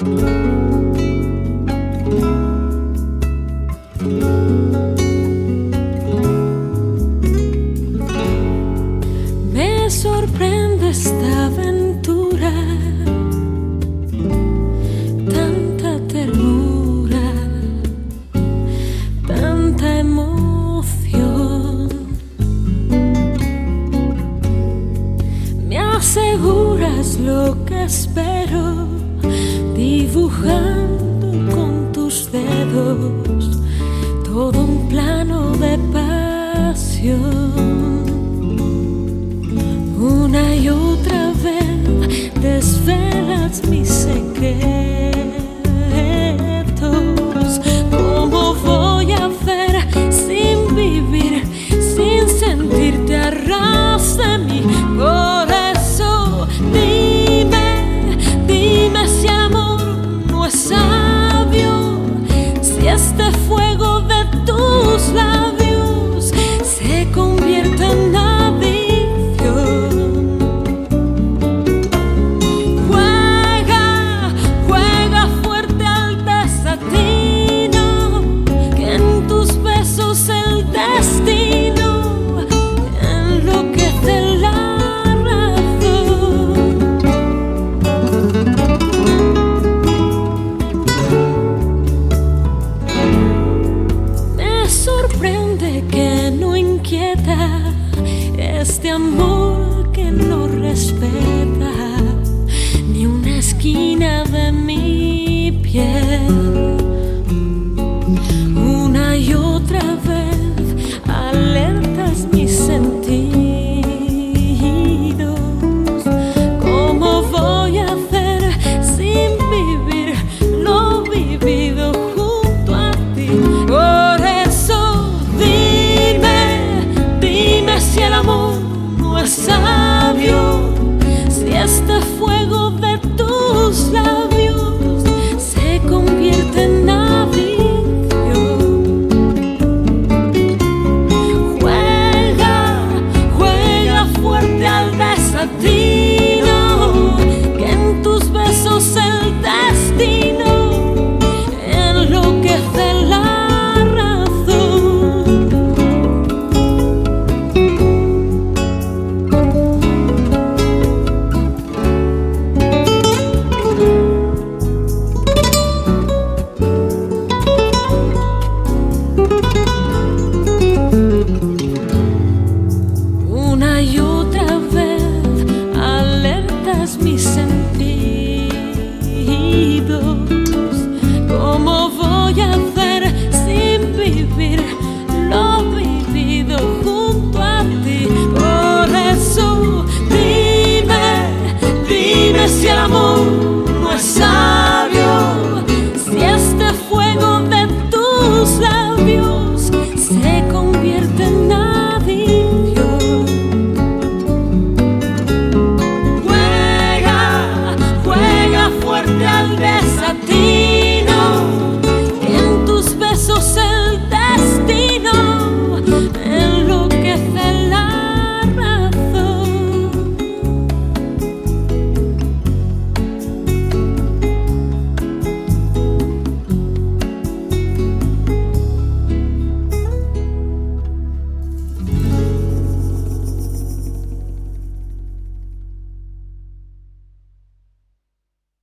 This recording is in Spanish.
Me sorprende esta aventura, tanta ternura, tanta emoción. Me aseguras lo que espero, dibujando con tus dedos todo un plano de pasión. Una y otra vez desvelas mis secretos. ¿Cómo voy a hacer sin vivir, sin sentirte a ras de mí? Por eso dime, dime si el amor no es sabio, si este fuego de tus labios se convierte en adicción. Juega fuerte al desatino, que en tus besos el destino enloquece la razón. Me sorprende que no inquieta este amor que no respeta ni una esquina de mi piel. Una y otra vez alertas mis sentidos. ¿Cómo voy a hacer sin vivir lo vivido junto a ti? Por eso dime, dime si el amor no es sabio, si este fuego de tus labios se convierte en adicción. Juega fuerte al desatino, que en tus besos el destino enloquece la razón. Una y otra vez alertas mis sentidos. ¿Cómo voy a hacer sin vivir lo vivido junto a ti? Por eso dime, dime si el amor no es sabio,